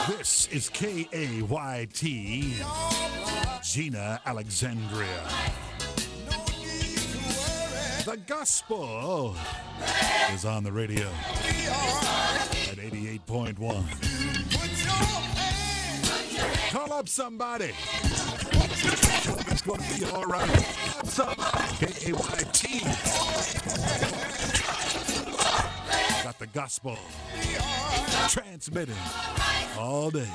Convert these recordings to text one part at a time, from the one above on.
This is KAYT, Gina Alexandria. The gospel is on the radio at 88.1. Call up somebody. It's going to be all right. Call up somebody. KAYT. Got the gospel transmitting all day.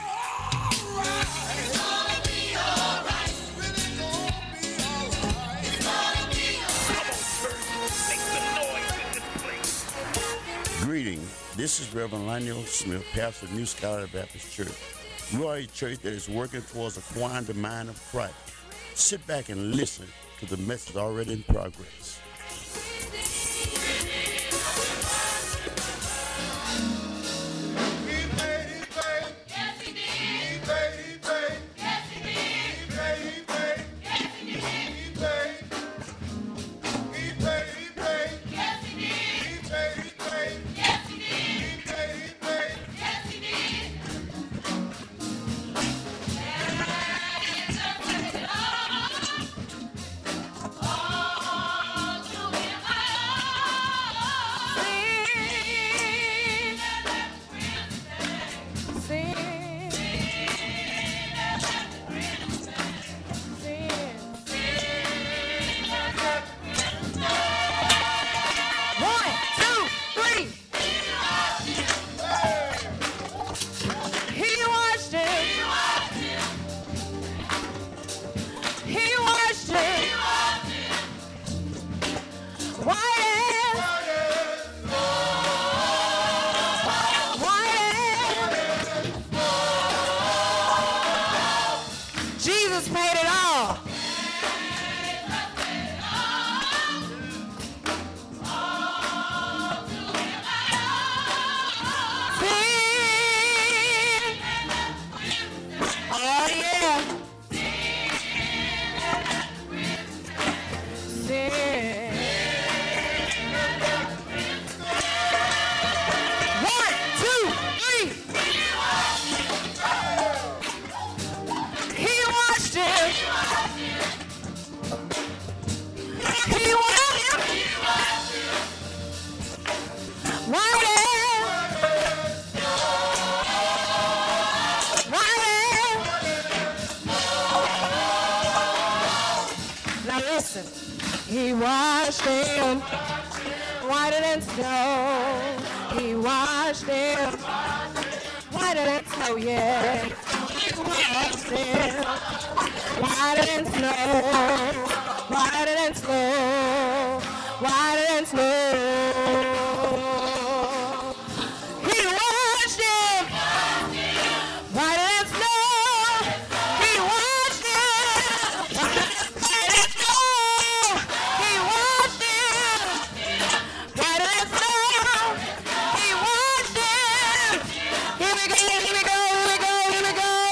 Greetings. This is Reverend Lionel Smith, pastor of New Scholar Baptist Church. We are a church that is working towards acquiring the mind of Christ. Sit back and listen to the message already in progress. He washed him whiter than snow. He washed him whiter than snow, yeah. He washed him whiter than snow, whiter than snow, whiter than snow. He washed him whiter than snow. He washed him whiter than snow. He washed him whiter than snow. He washed him. Here we go, here we go, here we go, here we go.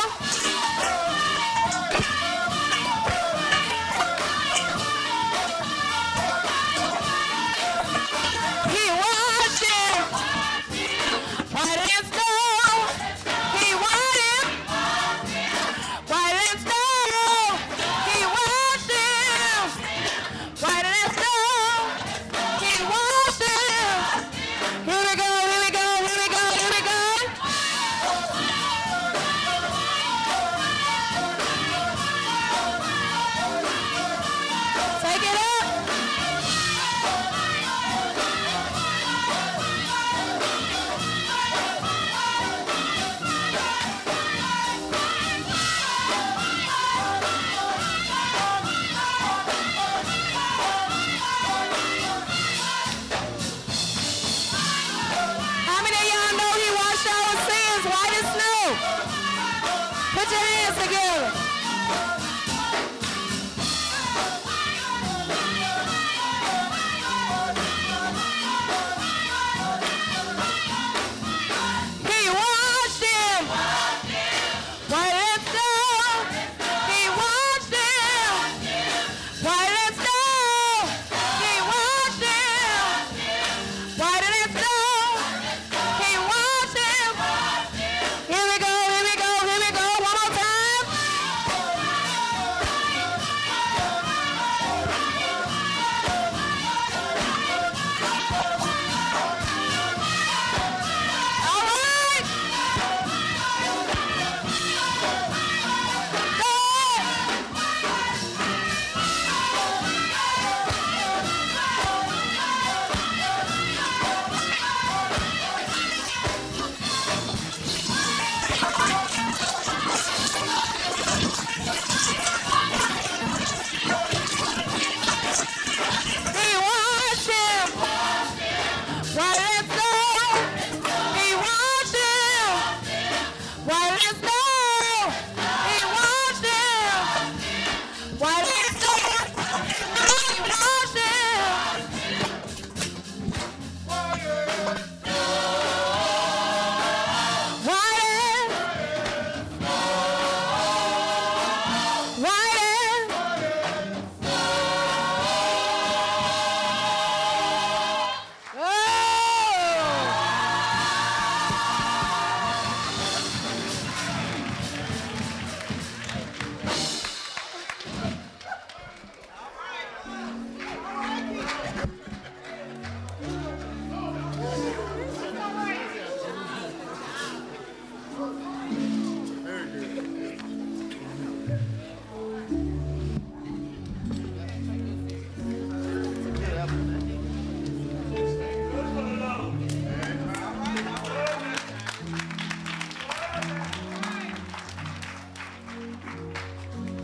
He washed him whiter than snow. He washed him whiter than snow. He washed him whiter than snow. He washed him. Here we go, here we go, here we go, here we go.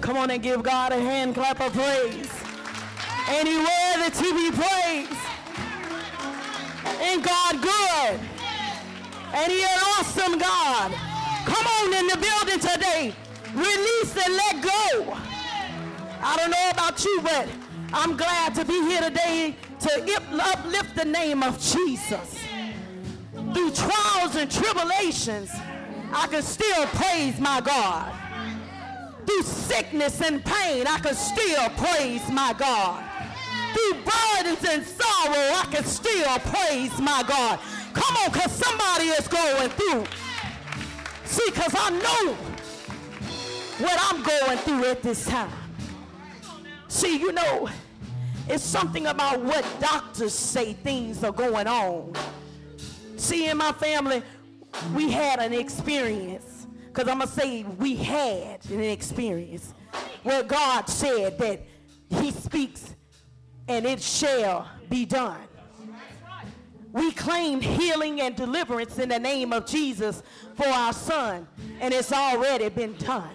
Come on and give God a hand clap of praise. And He worthy to be praised. Ain't God good? And He an awesome God. Come on in the building today. Release and let go. I don't know about you, but I'm glad to be here today to uplift the name of Jesus. Through trials and tribulations, I can still praise my God. Through sickness and pain, I can still praise my God. Through burdens and sorrow, I can still praise my God. Come on, because somebody is going through. See, because I know what I'm going through at this time. See, you know, it's something about what doctors say things are going on. See, in my family, we had an experience, because I'm going to say we had an experience where God said that He speaks and it shall be done. We claimed healing and deliverance in the name of Jesus for our son, and it's already been done.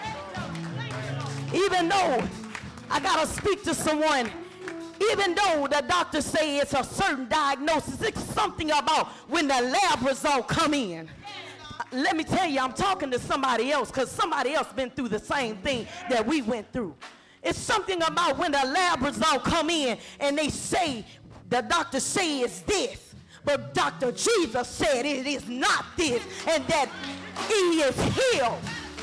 Even though I got to speak to someone, even though the doctors say it's a certain diagnosis, it's something about when the lab result come in. Let me tell you, I'm talking to somebody else because somebody else been through the same thing that we went through. It's something about when the lab result come in and they say, the doctor say it's this, but Dr. Jesus said it is not this, and that He is healed.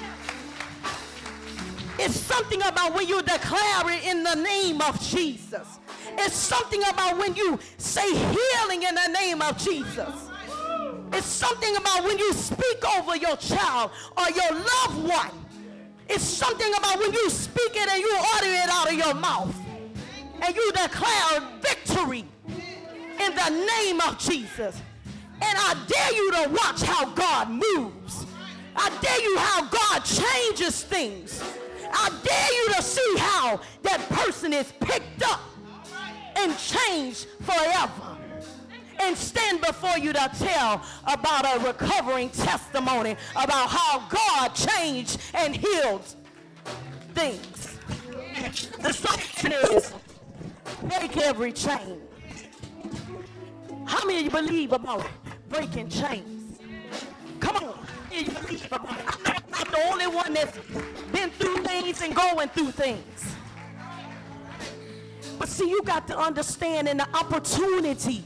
It's something about when you declare it in the name of Jesus. It's something about when you say healing in the name of Jesus. It's something about when you speak over your child or your loved one. It's something about when you speak it and you utter it out of your mouth. And you declare victory in the name of Jesus. And I dare you to watch how God moves. I dare you how God changes things. I dare you to see how that person is picked up and changed forever. And stand before you to tell about a recovering testimony about how God changed and healed things. The solution is break every chain. How many of you believe about breaking chains? Come on. How many of you believe about it? I'm not the only one that's been through things and going through things. But see, you got to understand in the opportunity.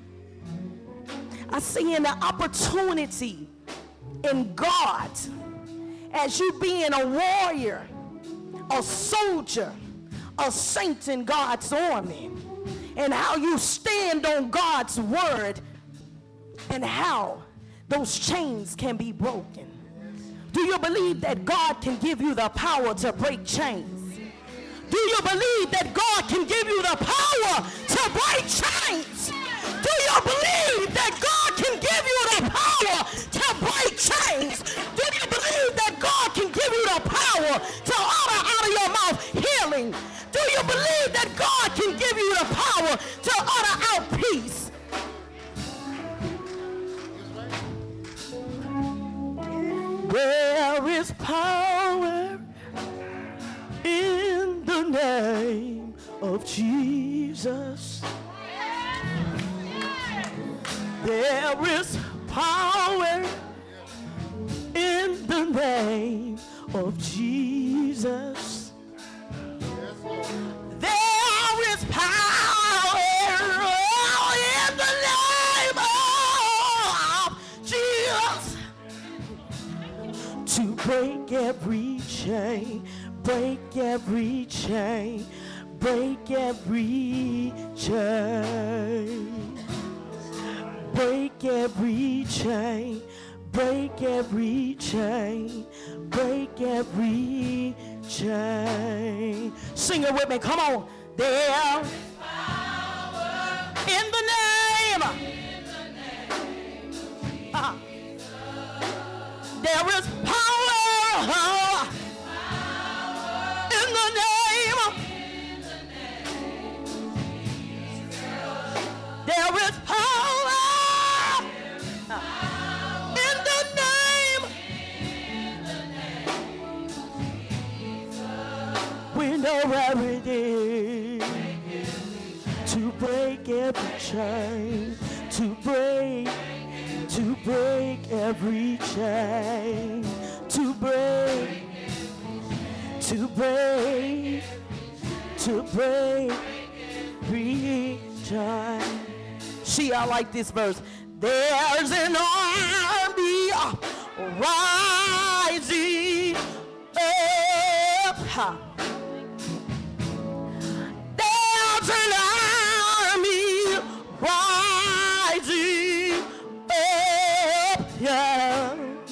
I see in the opportunity in God as you being a warrior, a soldier, a saint in God's army, and how you stand on God's word and how those chains can be broken. Do you believe that God can give you the power to break chains? Do you believe that God can give you the power to break chains? Do you believe that God can give you the power to break chains? Do you believe that God can give you the power to utter out of your mouth healing? Do you believe that God can give you the power to utter out peace? There is power in the name of Jesus. There is power in the name of Jesus. There is power in the name of Jesus to break every chain, break every chain, break every chain. Break every chain, break every chain, break every chain. Sing it with me, come on. There is power in the name. There is power in the name. There is power. In the name know where it is to break every chain, to break every chain, to break every chain. See, I like this verse. There's an army rising up. There's an army rising up. Yeah.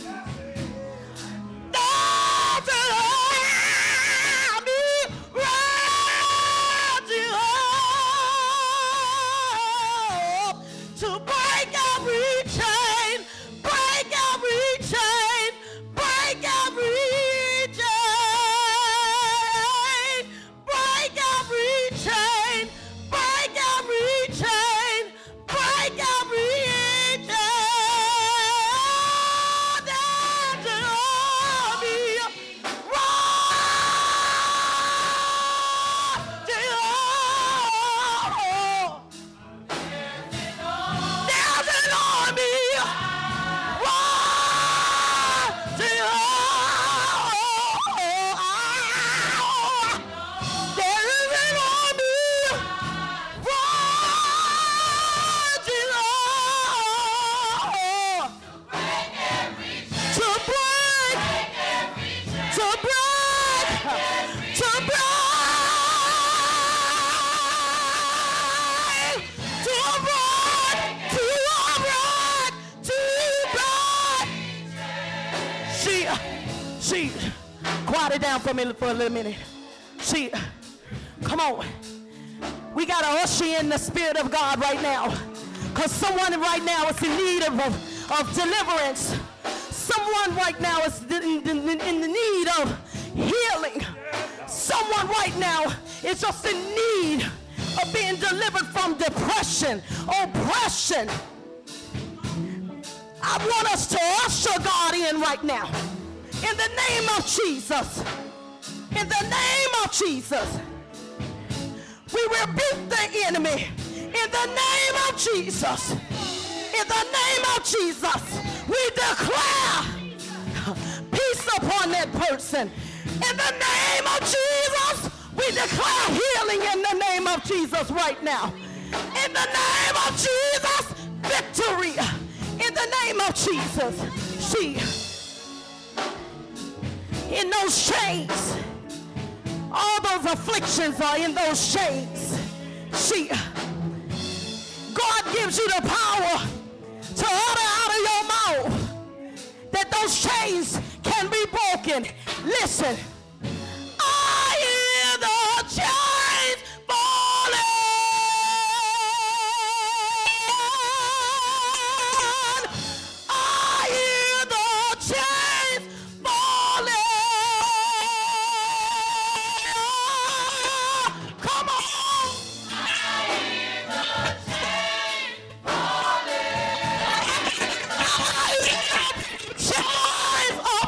There's an army rising up to break every chain, break every chain, break every chain, break every chain, break every chain, break every chain. There's an army rising up. There's an army rising up. There is an army rising up to break, to break, to She, quiet it down for a little minute. She, come on. We got to usher in the Spirit of God right now. Because someone right now is in need of deliverance. Someone right now is in the need of healing. Someone right now is just in need of being delivered from depression, oppression. I want us to usher God in right now. In the name of Jesus. In the name of Jesus. We rebuke the enemy. In the name of Jesus. In the name of Jesus. We declare peace upon that person. In the name of Jesus. We declare healing in the name of Jesus right now. In the name of Jesus. Victory. In the name of Jesus. In those chains, all those afflictions are in those chains. God gives you the power to utter out of your mouth that those chains can be broken. Listen, I hear the chains falling. I hear the chains falling. Come on. I hear the chains falling. Chains are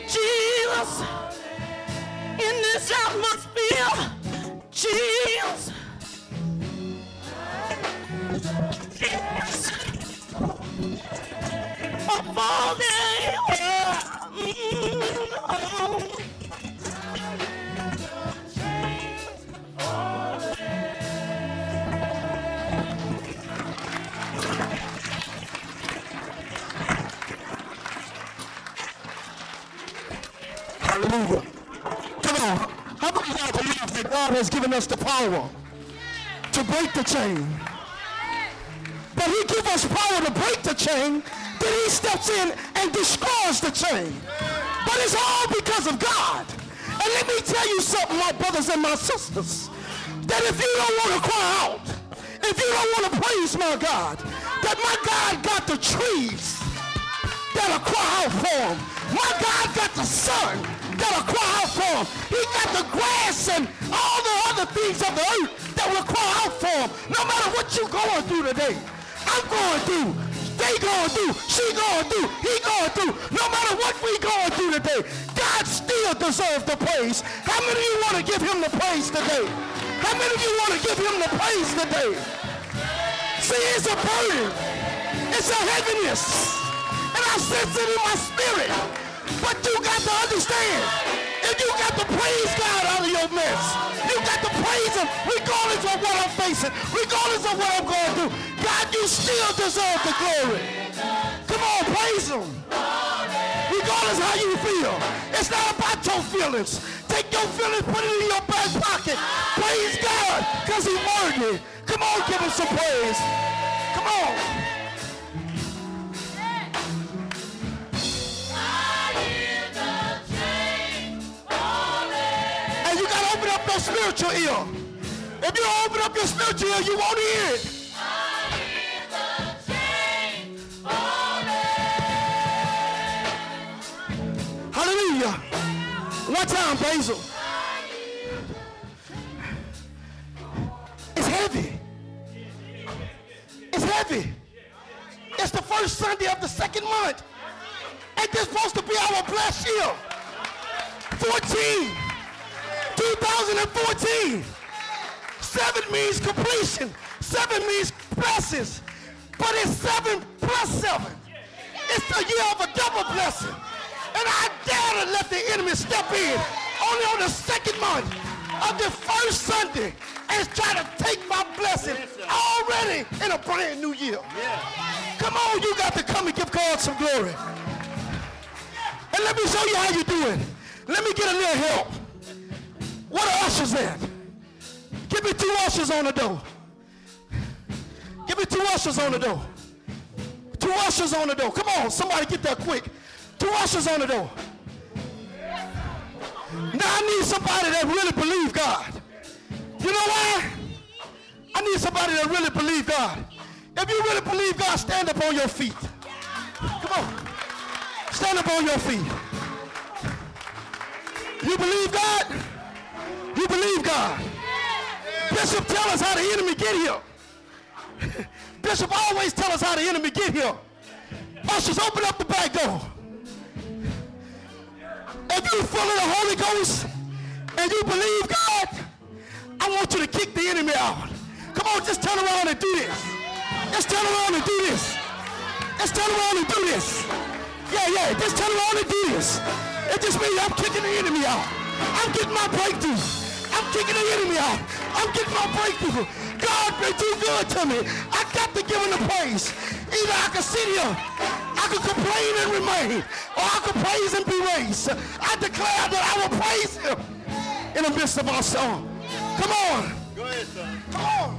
Jesus in this atmosphere. Jesus. Jesus. I'm falling. Hallelujah. Come on. How many of y'all believe that God has given us the power to break the chain? But he gives us power to break the chain, then he steps in and destroys the chain. But it's all because of God. And let me tell you something, my brothers and my sisters, that if you don't want to cry out, if you don't want to praise my God, that my God got the trees that'll cry out for him. My God got the sun that'll cry out for him. He got the grass and all the other things of the earth that will cry out for him. No matter what you're going through today, I'm going through, they going through, she going through, he going through. No matter what we going through today, God still deserves the praise. How many of you want to give him the praise today? How many of you want to give him the praise today? See, it's a burden. It's a heaviness. And I sense it in my spirit. But you got to understand, if you got to praise God out of your mess, you got to praise him regardless of what I'm facing, regardless of what I'm going through. God, you still deserve the glory. Come on, praise him. Regardless how you feel. It's not about your feelings. Take your feelings, put it in your back pocket. Praise God, because he's worthy. Come on, give him some praise. Come on. Spiritual ear. If you don't open up your spiritual ear, you won't hear it. Hallelujah. One time, Basil. It's heavy. It's heavy. It's the first Sunday of the second month. Ain't this supposed to be our blessed year? 2014. 7 means completion. 7 means blessings. But it's 7 plus 7. It's the year of a double blessing. And I dare to let the enemy step in only on the second month of the first Sunday and try to take my blessing already in a brand new year. Come on, you got to come and give God some glory. And let me show you how you do it. Let me get a little help. What are ushers at? Give me 2 ushers on the door. Give me 2 ushers on the door. 2 ushers on the door. Come on, somebody get that quick. 2 ushers on the door. Now I need somebody that really believes God. You know why? I need somebody that really believes God. If you really believe God, stand up on your feet. Come on. Stand up on your feet. You believe God? You believe God. Bishop, tell us how the enemy get here. Bishop always tell us how the enemy get here. Ushers, open up the back door. If you full of the Holy Ghost and you believe God, I want you to kick the enemy out. Come on, just turn around and do this. Just turn around and do this. Just turn around and do this. Yeah, just turn around and do this. It just means I'm kicking the enemy out. I'm getting my breakthrough. I'm kicking the enemy out. I'm getting my breakthrough. God been too good to me. I got to give him the praise. Either I can sit here, I can complain and remain, or I can praise and be raised. I declare that I will praise him in the midst of our song. Come on. Go ahead, son. Come on.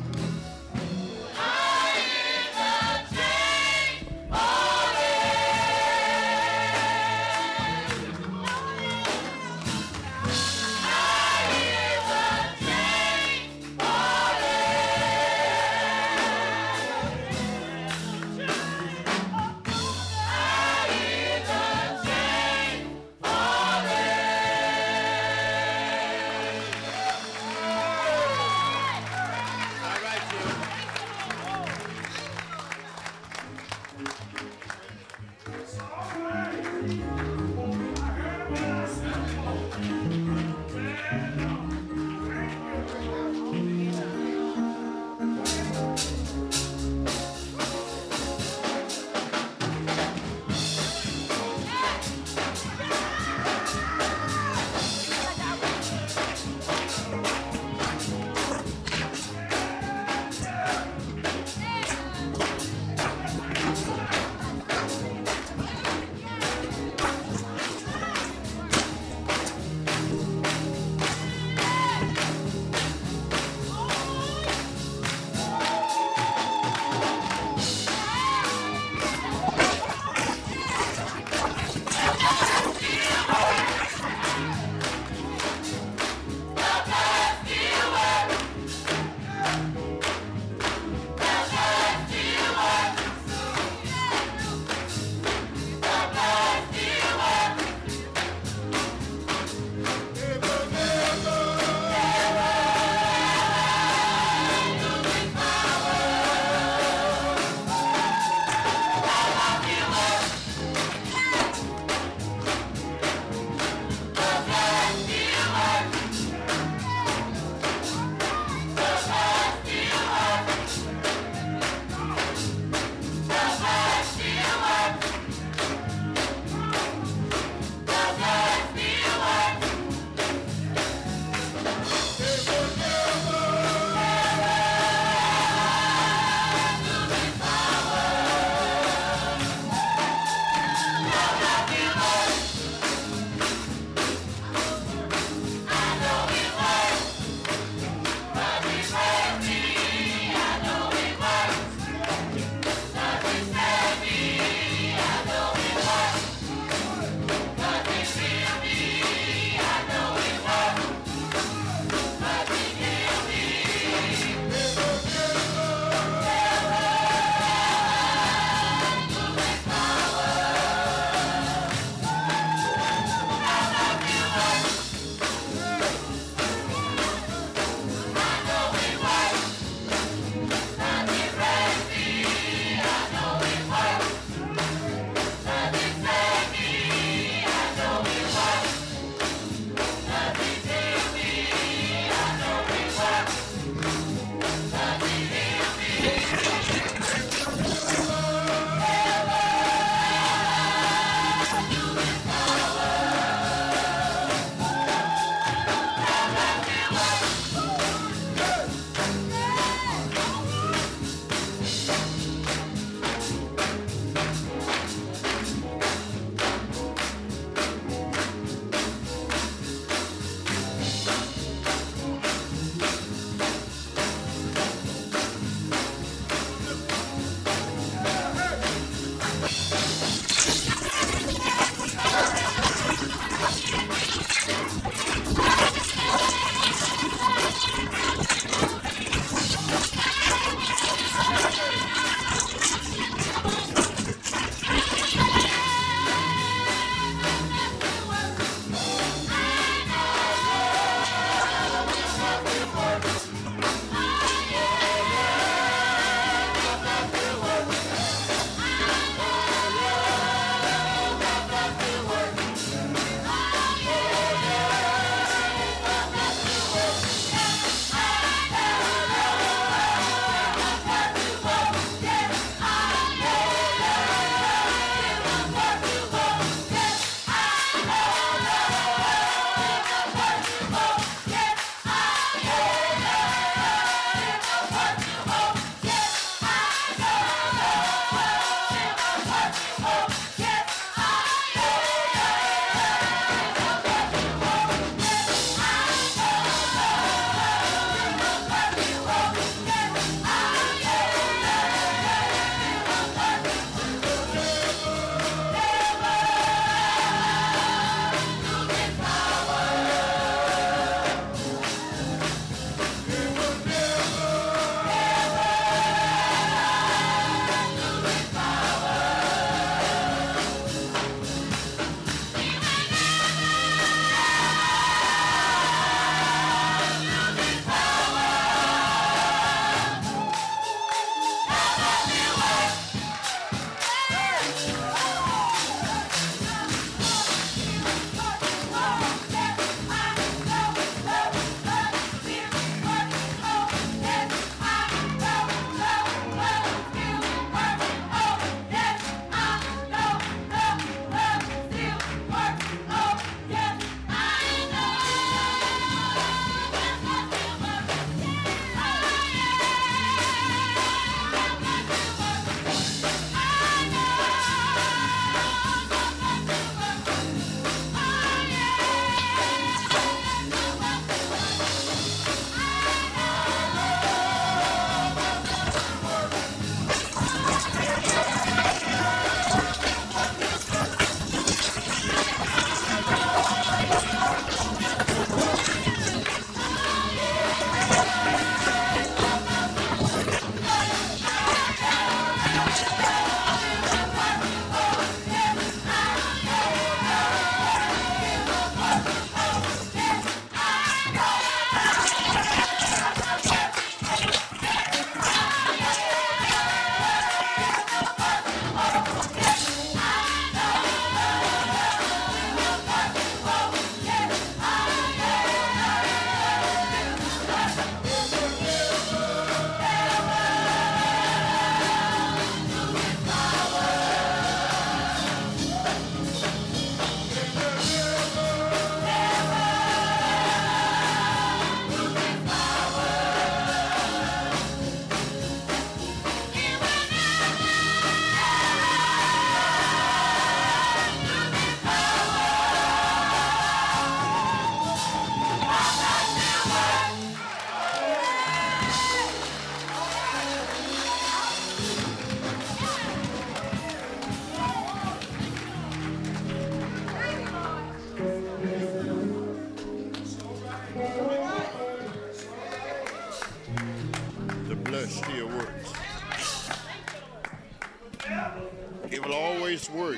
It will always work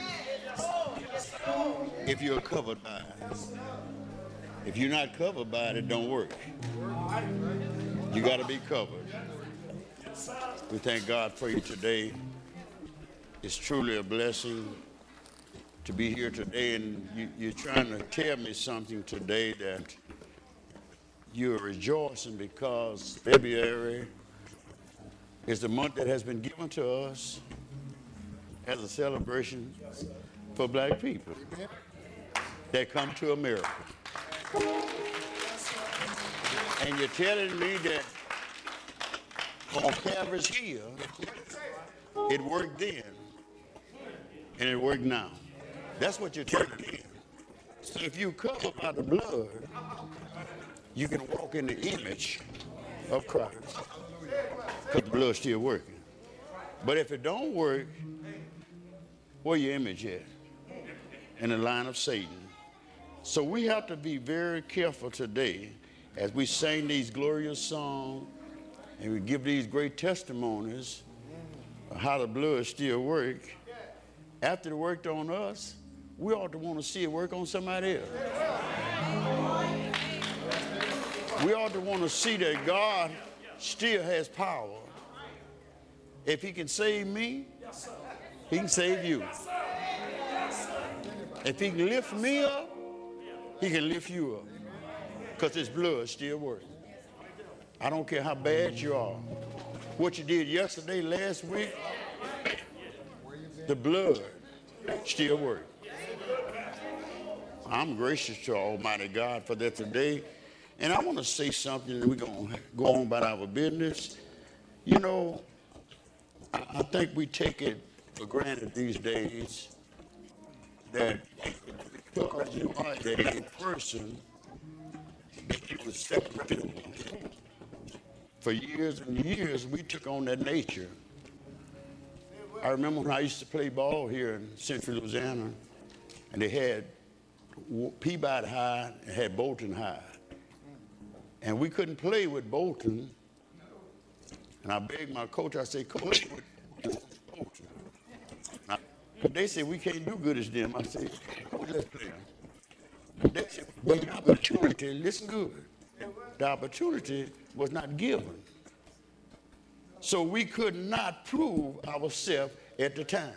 if you're covered by it. If you're not covered by it, it don't work. You got to be covered. We thank God for you today. It's truly a blessing to be here today, and you're trying to tell me something today that you're rejoicing because February is the month that has been given to us as a celebration for black people that come to America. And you're telling me that on Calvary's Hill, it worked then, and it worked now. That's what you're telling me. So if you cover by the blood, you can walk in the image of Christ, because the blood's still working. But if it don't work, where your image at? In the line of Satan. So we have to be very careful today as we sing these glorious songs and we give these great testimonies of how the blood still works. After it worked on us, we ought to want to see it work on somebody else. We ought to want to see that God still has power. If he can save me, he can save you. If he can lift me up, he can lift you up. Because his blood still works. I don't care how bad you are. What you did yesterday, last week, the blood still works. I'm gracious to Almighty God for that today. And I want to say something, and we're going to go on about our business. You know, I think we take it for granted these days that because you are a person that you were separated. For years and years, we took on that nature. I remember when I used to play ball here in Central Louisiana, and they had Peabody High and had Bolton High. And we couldn't play with Bolton. And I begged my coach, I said, Coach, Bolton. They said, we can't do good as them. I said, Coach, let's play them. They said, but the opportunity, listen good, the opportunity was not given. So we could not prove ourselves at the time.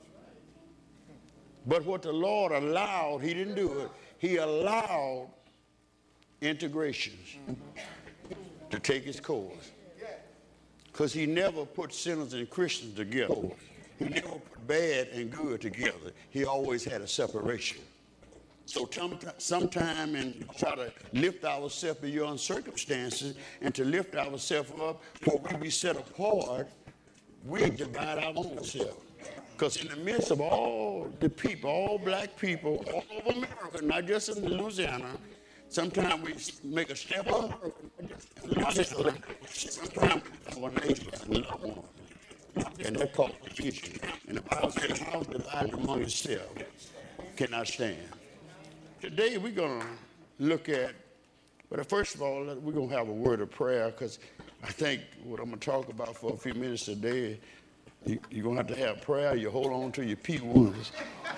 But what the Lord allowed, he didn't do it. He allowed integrations to take its course. Because he never put sinners and Christians together. He never put bad and good together. He always had a separation. So sometime and try to lift ourselves beyond circumstances and to lift ourselves up where we be set apart, we divide our own self. Because in the midst of all the people, all black people, all over America, not just in Louisiana, sometimes we make a step up. Sometimes our nation is loved one. And that causes confusion. And the Bible says, house divided among itself cannot stand. Today we're going to look at, but first of all, we're going to have a word of prayer, because I think what I'm going to talk about for a few minutes today, you're going to have prayer. You hold on to your P1s.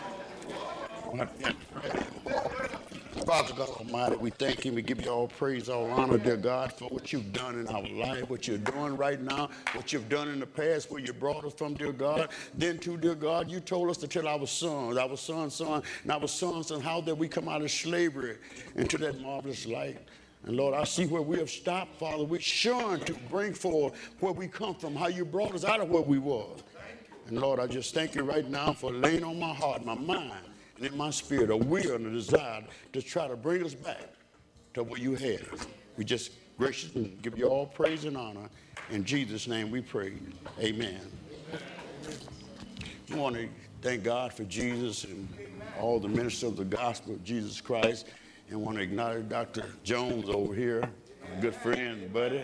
Father God Almighty, we thank you. We give you all praise, all honor, dear God, for what you've done in our life, what you're doing right now, what you've done in the past, where you brought us from, dear God. Then, too, dear God, you told us to tell our sons, and our sons, and how that we come out of slavery into that marvelous light. And Lord, I see where we have stopped, Father. We're sure to bring forth where we come from, how you brought us out of where we were. And Lord, I just thank you right now for laying on my heart, my mind, and in my spirit a will and a desire to try to bring us back to where you had us. We just graciously give you all praise and honor. In Jesus' name we pray. Amen. I want to thank God for Jesus and all the ministers of the gospel of Jesus Christ. And want to acknowledge Dr. Jones over here, a good friend and buddy.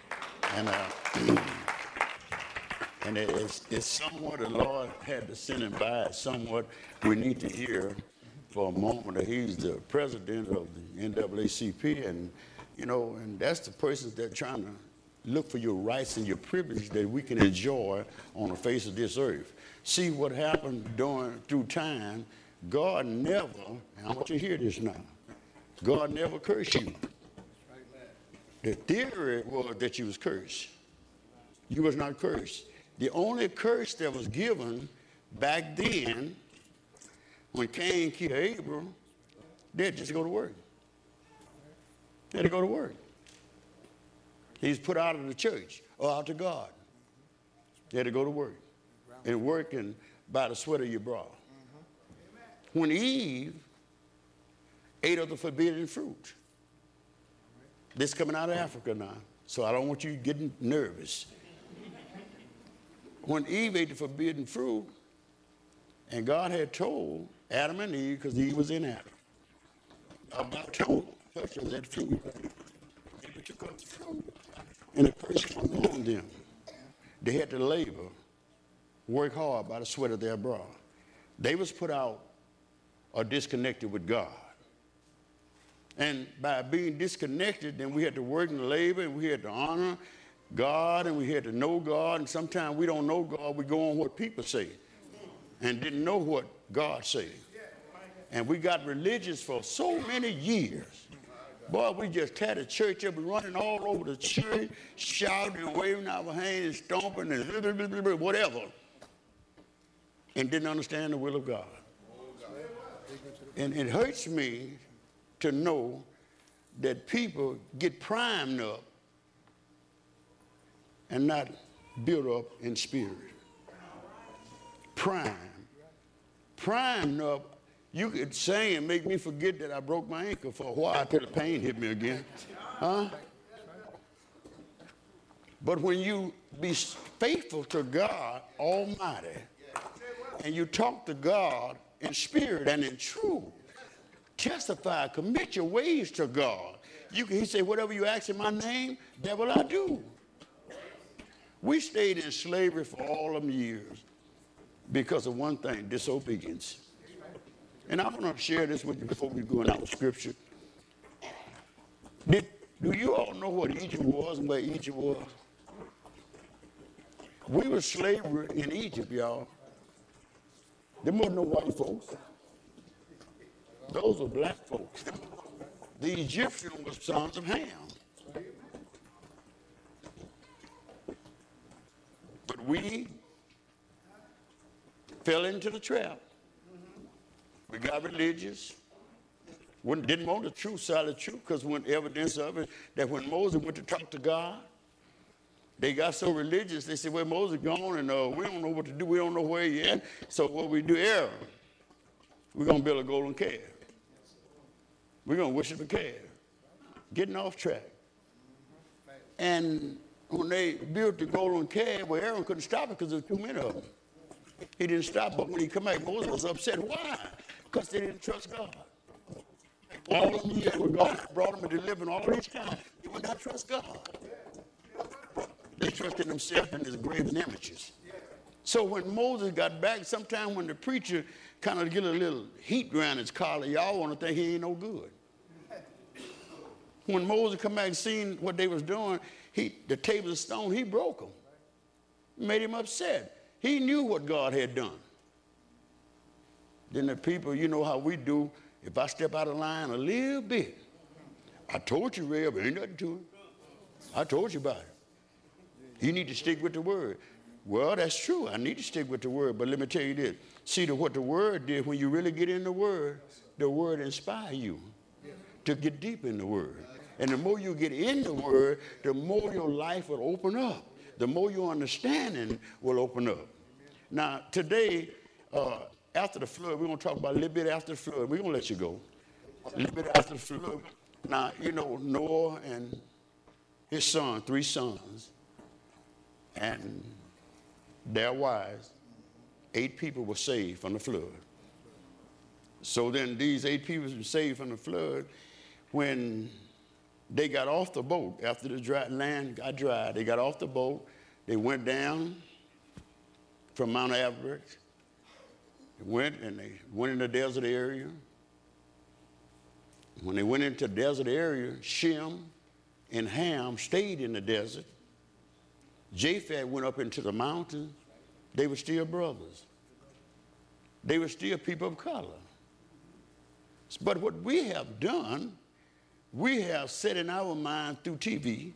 And it's somewhat the Lord had to send him by. It's somewhat we need to hear for a moment that he's the president of the NAACP, and you know, and that's the person that's trying to look for your rights and your privileges that we can enjoy on the face of this earth. See what happened through time. God never, and I want you to hear this now, God never cursed you. The theory was that you was cursed. You was not cursed. The only curse that was given back then, when Cain killed Abel, they had just to go to work. They had to go to work. He was put out of the church or out to God. They had to go to work. And working by the sweat of your brow. When Eve ate of the forbidden fruit, this coming out of Africa now, so I don't want you getting nervous. When Eve ate the forbidden fruit, and God had told Adam and Eve, because Eve was in Adam, about told her that fruit. They took up the fruit, and the curse came on them. They had to labor, work hard by the sweat of their brow. They was put out or disconnected with God. And by being disconnected, then we had to work and labor, and we had to honor God, and we had to know God. And sometimes we don't know God, we go on what people say and didn't know what God said. And we got religious for so many years. Boy, we just had a church up and running all over the church, shouting, waving our hands, stomping, and whatever, and didn't understand the will of God. And it hurts me to know that people get primed up and not built up in spirit. Primed up. You could sing and make me forget that I broke my ankle for a while till the pain hit me again. Huh? But when you be faithful to God Almighty, and you talk to God in spirit and in truth, testify, commit your ways to God. He said, whatever you ask in my name, that will I do. We stayed in slavery for all them years because of one thing, disobedience. And I want to share this with you before we go into scripture. Do you all know what Egypt was and where Egypt was? We were slavery in Egypt, y'all. There wasn't no white folks. Those were black folks. The Egyptians were sons of Ham. But we fell into the trap. We got religious. Didn't want the truth, solid truth, because when evidence of it, that when Moses went to talk to God, they got so religious, they said, well, Moses gone, and we don't know what to do. We don't know where he at. So what we do, Aaron, we're going to build a golden calf. We're going to worship a calf. Getting off track. And when they built the golden calf, well, Aaron couldn't stop it because there were too many of them. He didn't stop, but when he come back, Moses was upset. Why? Because they didn't trust God. All of them years where God brought them and delivered all this time, they would not trust God. They trusted themselves and his graven images. So when Moses got back, sometime when the preacher kind of get a little heat around his collar, y'all want to think he ain't no good. When Moses come back and seen what they was doing, the tables of stone, he broke them. Made him upset. He knew what God had done. Then the people, you know how we do, if I step out of line a little bit, I told you, Ray, but ain't nothing to it. I told you about it. You need to stick with the word. Well, that's true. I need to stick with the word, but let me tell you this. See, what the word did, when you really get in the word inspire you to get deep in the word. And the more you get in the word, the more your life will open up. The more your understanding will open up. Now, today, after the flood, we're going to talk about a little bit after the flood. We're going to let you go. A little bit after the flood. Now, you know, Noah and his son, 3 sons, and their wives, 8 people were saved from the flood. So then these 8 people were saved from the flood. When they got off the boat, after the land got dry, they got off the boat, they went down from Mount Everest. They went in the desert area. When they went into the desert area, Shem and Ham stayed in the desert Japheth went up into the mountains. They were still brothers. They were still people of color. But what we have done, we have set in our mind through TV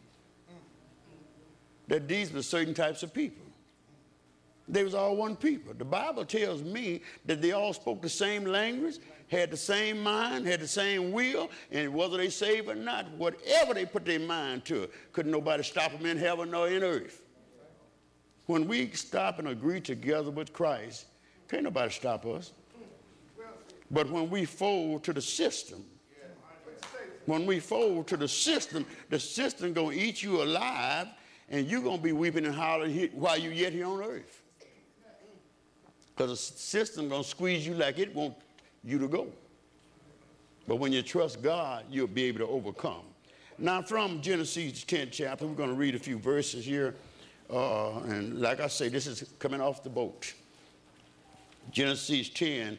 that these were certain types of people. They was all one people. The Bible tells me that they all spoke the same language, had the same mind, had the same will, and whether they saved or not, whatever they put their mind to, couldn't nobody stop them in heaven nor in earth. When we stop and agree together with Christ, can't nobody stop us. But when we fold to the system, when we fold to the system gonna eat you alive, and you're gonna be weeping and hollering while you're yet here on earth. Because the system gonna squeeze you like it want you to go. But when you trust God, you'll be able to overcome. Now from Genesis 10th chapter, we're gonna read a few verses here. And like I say, this is coming off the boat. Genesis 10,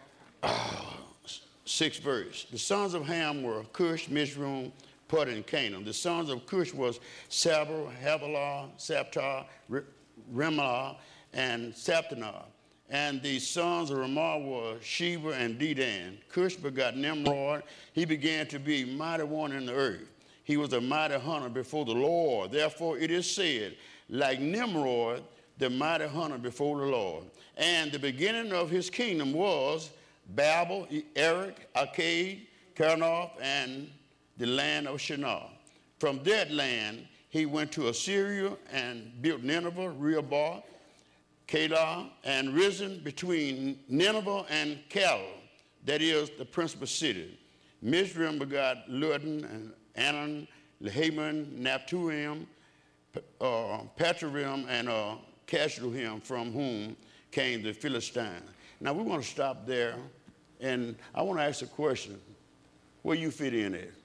6th verse. The sons of Ham were Cush, Mizraim, Put, and Canaan. The sons of Cush was Saber, Havilah, Saptar, Remelah, and Saptanah. And the sons of Ramah were Sheba and Dedan. Cush begot Nimrod. He began to be mighty one in the earth. He was a mighty hunter before the Lord. Therefore it is said, like Nimrod, the mighty hunter before the Lord. And the beginning of his kingdom was Babel, Erech, Akkad, Karnoth, and the land of Shinar. From that land he went to Assyria and built Nineveh, Rehoboth, Calah, and risen between Nineveh and Calah, that is the principal city. Mizraim begot Ludan and Anan, Lehaman, Naptuim, Patruim, and Casluhim, from whom came the Philistines. Now we want to stop there, and I want to ask a question. Where you fit in at?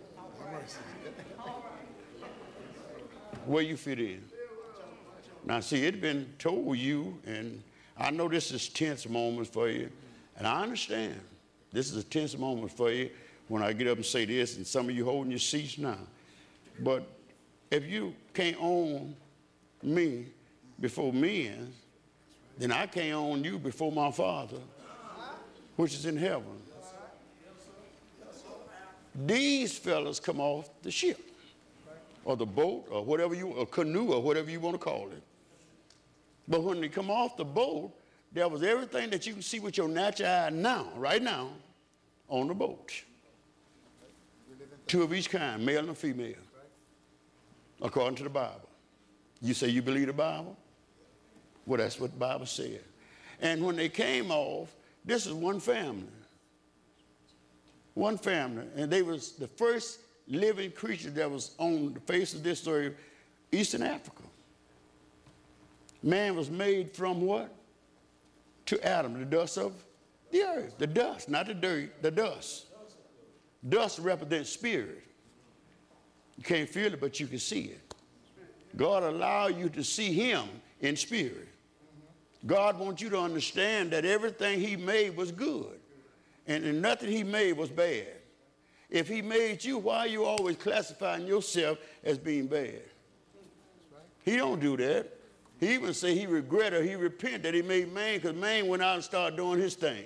Where you fit in? Now see, it's been told you, and I know this is tense moments for you, and I understand this is a tense moment for you when I get up and say this, and some of you holding your seats now. But if you can't own me before men, then I can't own you before my Father, which is in heaven. These fellas come off the ship, or the boat, or whatever a canoe, or whatever you want to call it. But when they come off the boat, there was everything that you can see with your natural eye now, right now, on the boat. Two of each kind, male and female, according to the Bible. You say you believe the Bible? Well, that's what the Bible said. And when they came off, this is one family. One family. And they was the first living creature that was on the face of this earth, Eastern Africa. Man was made from what? To Adam, the dust of the earth. The dust, not the dirt, the dust. Dust represents spirit. You can't feel it, but you can see it. God allowed you to see him in spirit. God wants you to understand that everything he made was good, and nothing he made was bad. If he made you, why are you always classifying yourself as being bad? He don't do that. He even say he regret or he repent that he made man, because man went out and started doing his thing.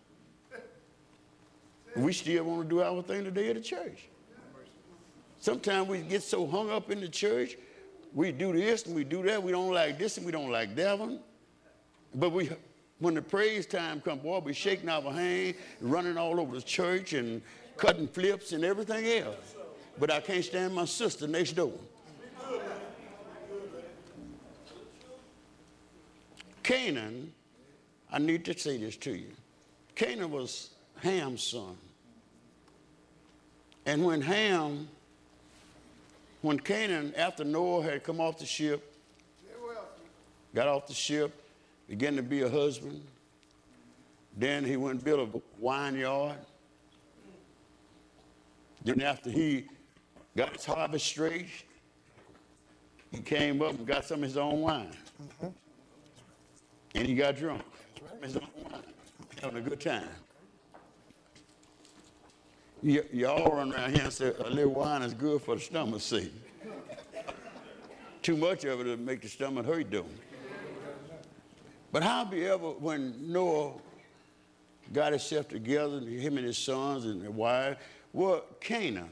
We still want to do our thing today at the church. Sometimes we get so hung up in the church, we do this and we do that. We don't like this and we don't like that one. But when the praise time comes, boy, we shaking our hand, running all over the church and cutting flips and everything else. But I can't stand my sister next door. Canaan, I need to say this to you. Canaan was Ham's son. And when Canaan, after Noah had come off the ship, got off the ship, began to be a husband, then he went and built a vineyard. Then after he got his harvest straight, he came up and got some of his own wine. And he got drunk. His own wine. Having a good time. Y'all run around here and say a little wine is good for the stomach, see. Too much of it will make the stomach hurt, though. But how be ever when Noah got himself together, him and his sons and their wife, well, Canaan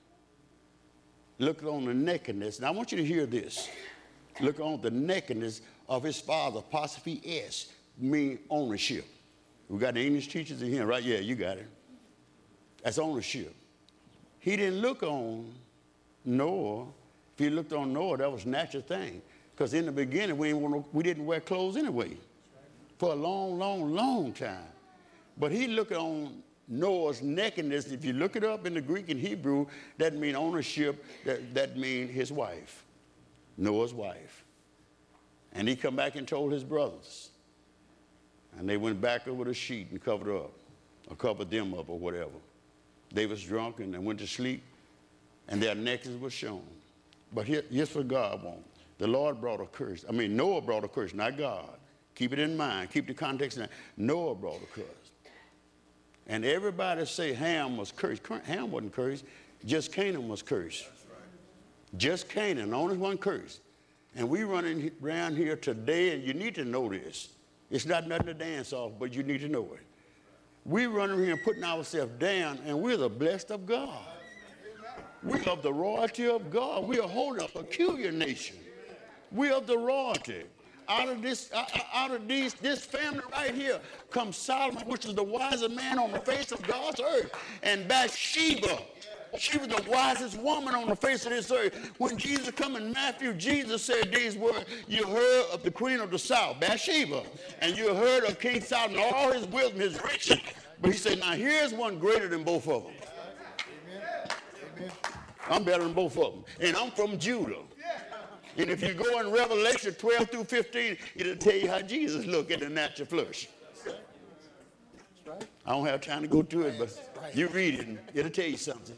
looked on the nakedness. Now, I want you to hear this. Look on the nakedness of his father, apostrophe S, mean ownership. We got the English teachers in here, right? Yeah, you got it. That's ownership. He didn't look on Noah. If he looked on Noah, that was a natural thing. Because in the beginning, we didn't wear clothes anyway for a long, long, long time. But he looked on Noah's nakedness. If you look it up in the Greek and Hebrew, that means ownership. That means his wife, Noah's wife. And he come back and told his brothers. And they went back over the sheet and covered her up, or covered them up, or whatever. They was drunk and they went to sleep, and their nakedness was shown. But here's what God wants. The Lord brought a curse. I mean, Noah brought a curse, not God. Keep it in mind. Keep the context in mind. Noah brought a curse. And everybody say Ham was cursed. Ham wasn't cursed. Just Canaan was cursed. Right. Just Canaan, only one curse. And we running around here today, and you need to know this. It's not nothing to dance off, but you need to know it. We running here putting ourselves down, and we're the blessed of God. We are the royalty of God. We are holding a peculiar nation. We are the royalty. Out of this family right here comes Solomon, which is the wisest man on the face of God's earth, and Bathsheba. She was the wisest woman on the face of this earth. When Jesus come in Matthew, Jesus said these words, you heard of the queen of the south, Bathsheba, and you heard of King Solomon, all his wisdom, his riches. But he said, now here's one greater than both of them. Amen. I'm better than both of them. And I'm from Judah. And if you go in Revelation 12 through 15, it'll tell you how Jesus looked at the natural flesh. I don't have time to go through it, but you read it and it'll tell you something.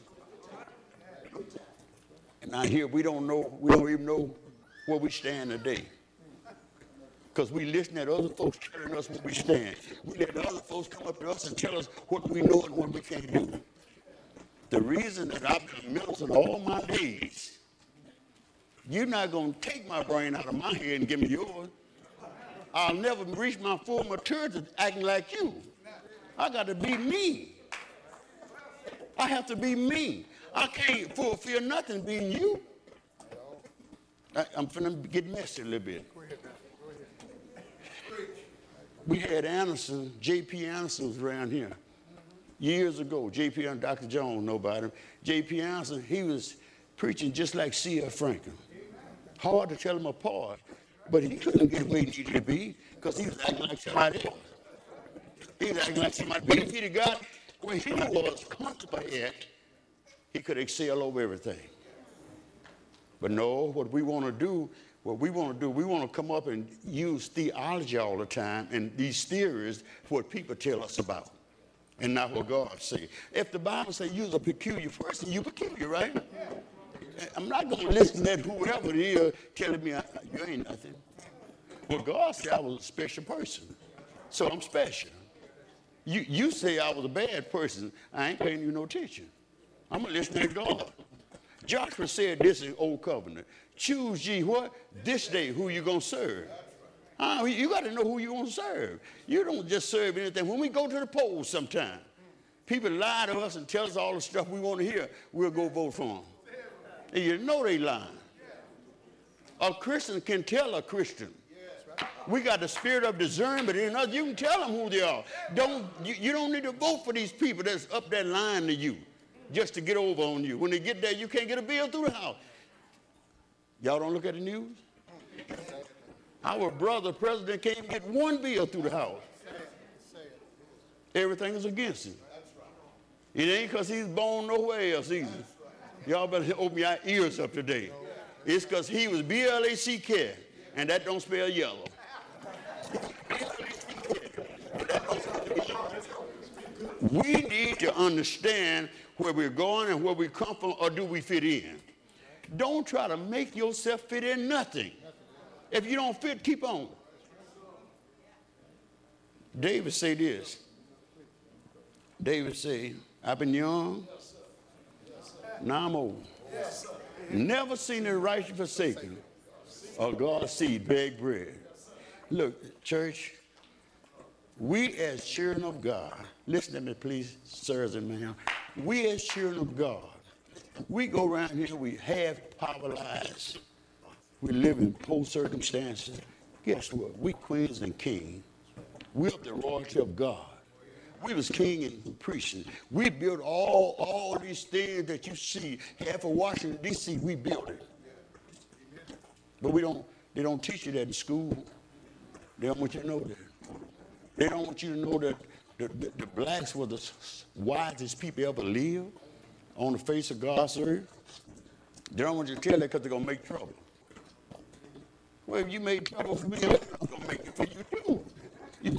And now here we don't even know where we stand today. Because we listen at other folks telling us where we stand. We let other folks come up to us and tell us what we know and what we can't do. The reason that I've been a minister all my days, you're not going to take my brain out of my head and give me yours. I'll never reach my full maturity acting like you. I got to be me. I have to be me. I can't fulfill nothing being you. I'm finna get messy a little bit. We had Anderson, J.P. Anderson was around here years ago. J.P. and Dr. Jones know about him. J.P. Anderson, he was preaching just like C.F. Franklin. Hard to tell him apart, but he couldn't get where he needed to be because he was acting like somebody else. He was acting like somebody else. If he'd got where he was comfortable at, he could excel over everything. But no, what we want to do, we want to come up and use theology all the time and these theories for what people tell us about and not what God says. If the Bible says you're a peculiar person, you're peculiar, right? I'm not going to listen to whoever it is telling me you ain't nothing. Well, God said I was a special person, so I'm special. You say I was a bad person, I ain't paying you no attention. I'm going to listen to God. Joshua said this in Old Covenant. Choose ye what? This day who you going to serve. You got to know who you're going to serve. You don't just serve anything. When we go to the polls sometime, people lie to us and tell us all the stuff we want to hear. We'll go vote for them. And you know they lying. A Christian can tell a Christian. We got the spirit of discernment in us. You can tell them who they are. You don't need to vote for these people that's up that line to you just to get over on you. When they get there, you can't get a bill through the house. Y'all don't look at the news? Our brother president can't even get one bill through the house. Everything is against him. It ain't because he's born nowhere else either. Y'all better open your ears up today. It's because he was B-L-A-C-K, and that don't spell yellow. We need to understand where we're going and where we come from, or do we fit in? Don't try to make yourself fit in nothing. If you don't fit, keep on. David say this. David say, I've been young, now I'm old. Never seen the righteous forsaken, of God's seed, beg bread. Look, church, we as children of God, listen to me please, sirs and ma'am. We as children of God, we go around here, we have power lives. We live in poor circumstances. Guess what? We queens and kings. We're of the royalty of God. We was king and priest. We built all these things that you see. Half of Washington, D.C., we built it. But they don't teach you that in school. They don't want you to know that. They don't want you to know that the blacks were the wisest people ever lived on the face of God's earth. They don't want you to tell that because they're going to make trouble. Well, if you made trouble for me, I'm going to make it for you too. You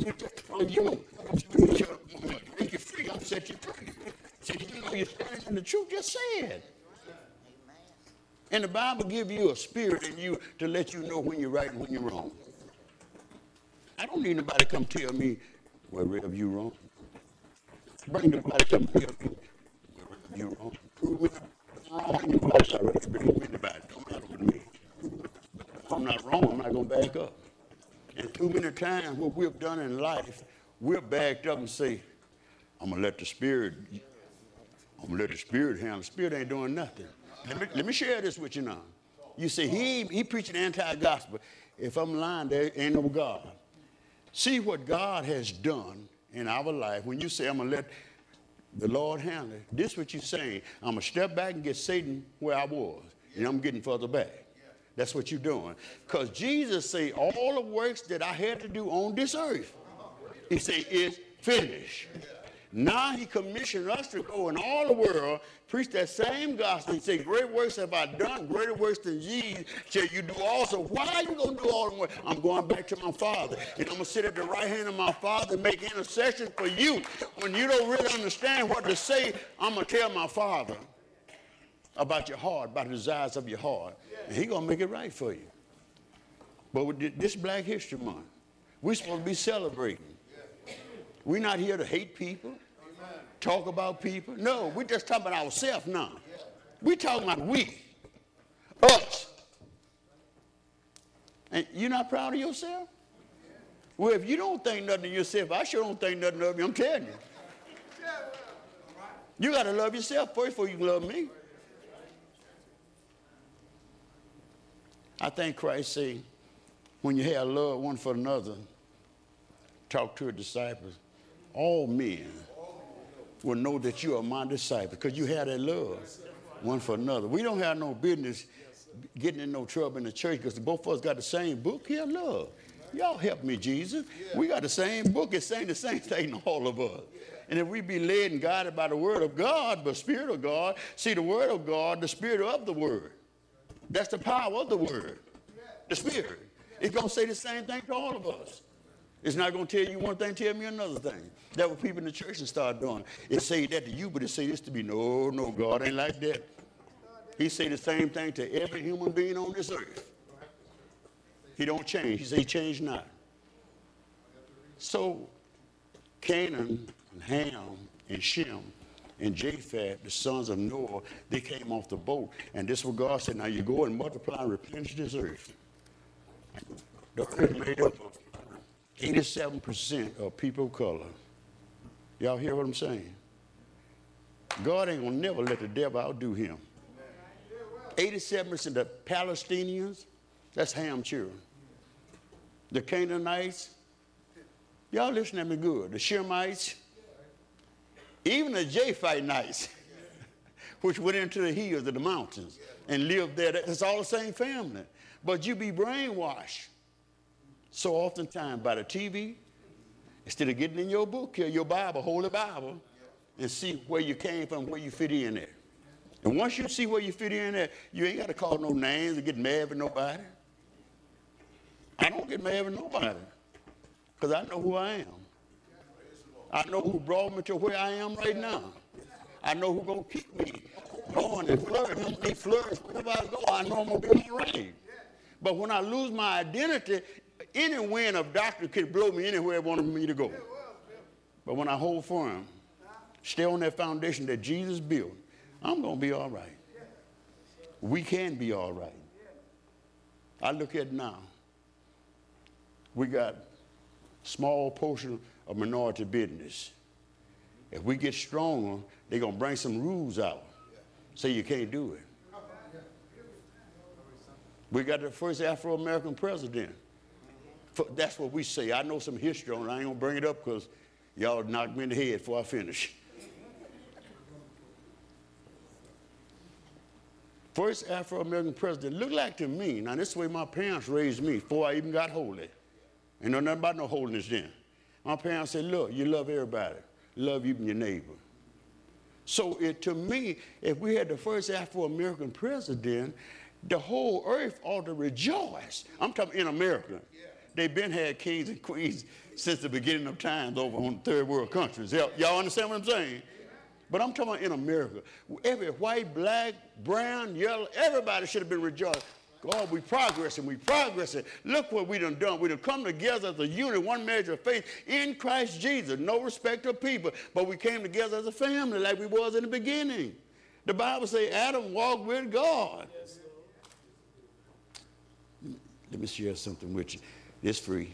make you free, I'll set you free. So you know you're standing in the truth, just say it. And the Bible gives you a spirit in you to let you know when you're right and when you're wrong. I don't need nobody to come tell me, well, Rev, you wrong. Bring nobody to come tell me, well, Rev, you wrong. Prove me wrong. Nobody's all right. Bring anybody. Don't matter with me. If I'm not wrong, I'm not going to back up. And too many times what we've done in life, we're backed up and say, I'm going to let the Spirit handle. The Spirit ain't doing nothing. Let me share this with you now. You say, he preaching anti-gospel. If I'm lying, there ain't no God. See what God has done in our life. When you say, I'm going to let the Lord handle it, this is what you're saying. I'm going to step back and get Satan where I was, and I'm getting further back. That's what you're doing. Because Jesus said, all the works that I had to do on this earth, he said, it's finished. Now he commissioned us to go in all the world, preach that same gospel. He said, great works have I done, greater works than ye shall you do also. Why are you going to do all the work? I'm going back to my Father. And I'm going to sit at the right hand of my Father and make intercession for you. When you don't really understand what to say, I'm going to tell my Father about your heart, about the desires of your heart. And he's going to make it right for you. But with this Black History Month, we're supposed to be celebrating. We're not here to hate people, talk about people. No, we're just talking about ourselves now. We're talking about we, us. And you're not proud of yourself? Well, if you don't think nothing of yourself, I sure don't think nothing of you. I'm telling you. You got to love yourself first before you can love me. I think Christ said, when you have love one for another, talk to your disciples, all men will know that you are my disciple because you have that love one for another. We don't have no business getting in no trouble in the church because both of us got the same book here, love. Y'all help me, Jesus. We got the same book. It's saying the same thing to all of us. And if we be led and guided by the word of God, the Spirit of God, see the word of God, the Spirit of the word. That's the power of the word, the Spirit. It's going to say the same thing to all of us. It's not going to tell you one thing, tell me another thing. That's what people in the church start doing. It say that to you, but it say this to me. No, God ain't like that. He say the same thing to every human being on this earth. He don't change. He say he changed not. So Canaan and Ham and Shem and Japheth, the sons of Noah, they came off the boat. And this is what God said, now you go and multiply and replenish this earth. The earth made up of 87% of people of color. Y'all hear what I'm saying? God ain't gonna never let the devil outdo him. 87% of the Palestinians, that's Ham children. The Canaanites, y'all listen to me good. The Shemites, even the Japhethites, which went into the hills of the mountains and lived there. That's all the same family. But you be brainwashed so oftentimes by the TV, instead of getting in your book here, your Bible, Holy Bible, and see where you came from, where you fit in there. And once you see where you fit in there, you ain't got to call no names or get mad with nobody. I don't get mad with nobody because I know who I am. I know who brought me to where I am right now. I know who's going to keep me going and flourish. I'm going to flourish wherever I go. I know I'm going to be all right. But when I lose my identity, any wind of doctrine could blow me anywhere it wanted me to go. But when I hold firm, stay on that foundation that Jesus built, I'm going to be all right. We can be all right. I look at now, we got small portion of minority business. If we get stronger, they're going to bring some rules out. Say you can't do it. We got the first Afro-American president. That's what we say. I know some history on it. I ain't going to bring it up because y'all knocked me in the head before I finish. First Afro-American president looked like to me, now this is the way my parents raised me before I even got holy. Ain't know nothing about no holiness then. My parents said, look, you love everybody. Love even your neighbor. So to me, if we had the first Afro-American president, the whole earth ought to rejoice. I'm talking in America. Yeah. They've been had kings and queens since the beginning of times over on third world countries. Y'all understand what I'm saying? But I'm talking about in America. Every white, black, brown, yellow, everybody should have been rejoicing. God, we progressing, we progressing. Look what we done. We done come together as a unit, one measure of faith in Christ Jesus. No respect of people, but we came together as a family like we was in the beginning. The Bible says Adam walked with God. Yes. Let me share something with you. It's free.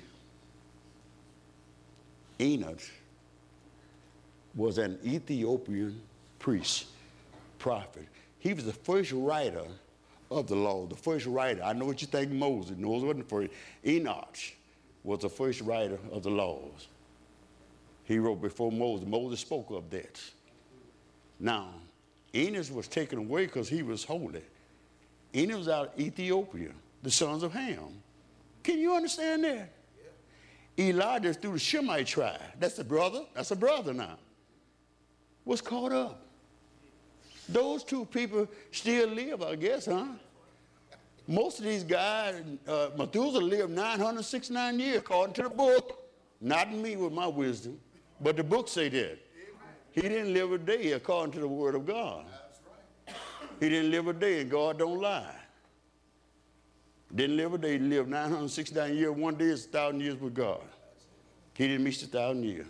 Enoch was an Ethiopian priest, prophet. He was the first writer of the law, the first writer. I know what you think Moses. Moses wasn't the first. Enoch was the first writer of the laws. He wrote before Moses. Moses spoke of that. Now, Enoch was taken away because he was holy. Enoch was out of Ethiopia, the sons of Ham. Can you understand that? Yeah. Elijah through the Shemite tribe. That's a brother. That's a brother now. Was caught up. Those two people still live, I guess, huh? Most of these guys, Methuselah lived 969 years according to the book. Not me with my wisdom, but the book say that. He didn't live a day according to the word of God. He didn't live a day, and God don't lie. Didn't live a day, he lived 969 years. One day is 1,000 years with God. He didn't miss 1,000 years.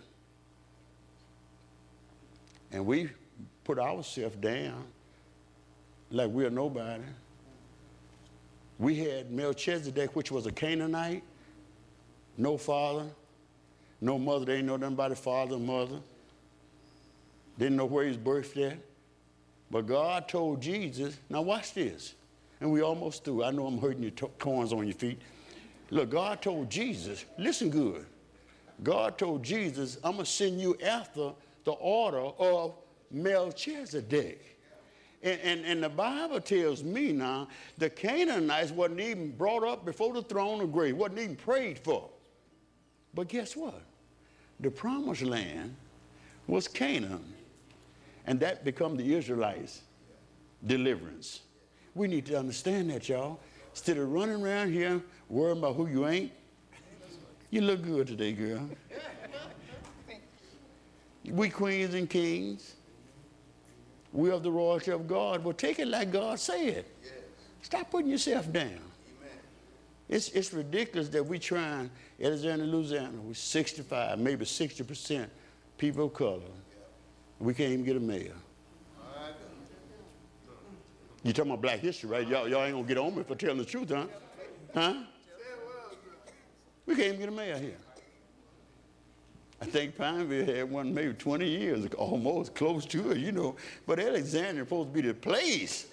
And we put ourselves down like we're nobody. We had Melchizedek, which was a Canaanite, no father, no mother. They didn't know nothing about his father and mother. Didn't know where he was birthed at. But God told Jesus, now watch this. And we almost through. I know I'm hurting your corns on your feet. Look, God told Jesus, listen good. God told Jesus, I'm going to send you after the order of Melchizedek. And the Bible tells me now, the Canaanites wasn't even brought up before the throne of grace, wasn't even prayed for. But guess what? The promised land was Canaan. And that become the Israelites' deliverance. We need to understand that, y'all. Instead of running around here worrying about who you ain't, you look good today, girl. We queens and kings. We of the royalty of God. Well, take it like God said. Yes. Stop putting yourself down. Amen. It's ridiculous that we trying, Alexandria, Louisiana, with 65, maybe 60% people of color. We can't even get a mayor. You talking about black history, right? Y'all ain't gonna get on me for telling the truth, huh? Huh? We can't even get a mayor here. I think Pineville had one maybe 20 years, almost close to it, you know. But Alexandria is supposed to be the place.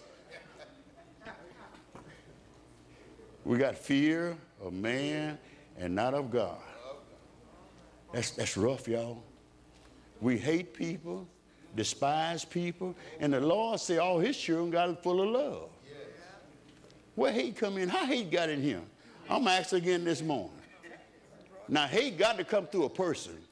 We got fear of man and not of God. That's rough, y'all. We hate people, despise people, and the Lord said all his children got it full of love. Yes. Where hate come in? How hate got in here? I'm asking again this morning. Now, hate got to come through a person.